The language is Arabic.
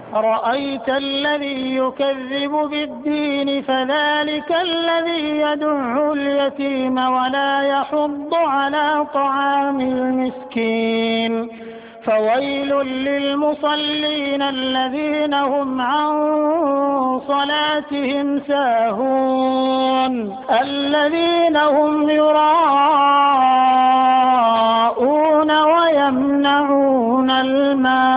أرأيت الذي يكذب بالدين فذلك الذي يدع اليتيم ولا يحض على طعام المسكين فويل للمصلين الذين هم عن صلاتهم ساهون الذين هم يراءون ويمنعون الماء